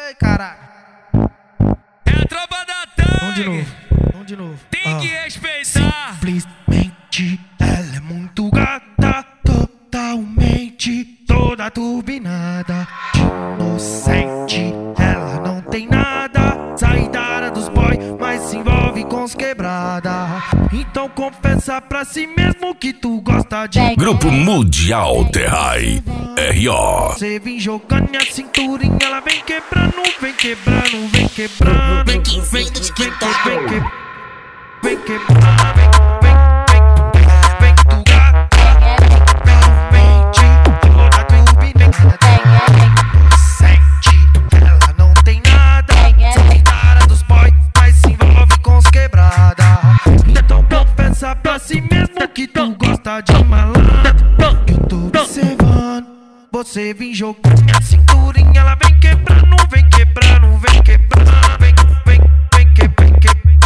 Ai, caralho. É a tropa da Tang. Vamos de novo. Tem que respeitar. Simplesmente ela é muito gata, totalmente toda turbinada. Inocente, ela não tem nada. Sai da área dos boy, mas se envolve com os quebrada. Então confessa pra si mesmo que tu gosta de Grupo Mundial Terrai R.O. Você vem jogando a cinturinha, ela vem quebrando, vem quebrando, vem quebrando. Vem quebrando, vem quebrando, vem tu gata, realmente toda turbinada. Sente, ela não tem nada. Sai da área dos boy, mas se envolve com os quebrada. Então confessa pra si mesmo que tu gosta de malandro. Eu tô observando. Você vem jogando a cinturinha, ela vem quebrando, vem quebrando, vem quebrando, vem quebrando, vem quebrando,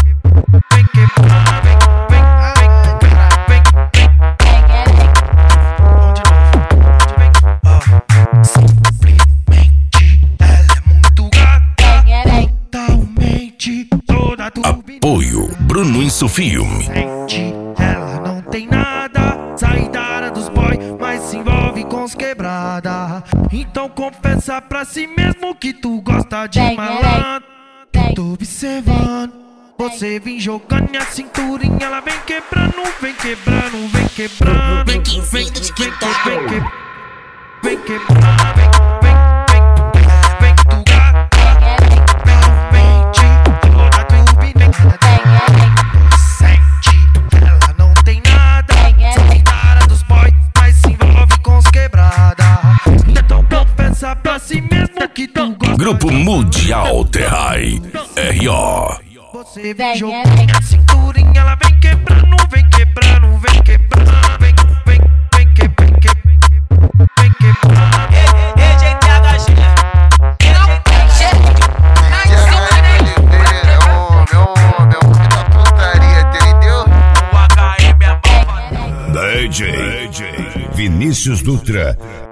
simplesmente ela é muito gata, totalmente toda turbinada. Apoio Bruno Isso Filme. Sente, ela não tem nada. Sai da área dos boy, mas se envolve com os quebrada. Então confessa pra si mesmo que tu gosta de malandro. Eu tô observando. Você vem jogando a cinturinha, ela vem quebrando, vem quebrando, vem quebrando. Vem quebrando, vem quebrando, vem quebrando, vem tu gata, realmente toda turbinada. Sente, ela não tem nada. Sai da área dos boy, mas se envolve com os quebrada. Então confessa pra si mesmo que tu gosta. Grupo Mundial Terrai R.O. Você vem jogando a cinturinha, ela vem quebrando, vem quebrando, vem quebrando, vem quebrando, vem quebrando. DJ Vinícius Dutra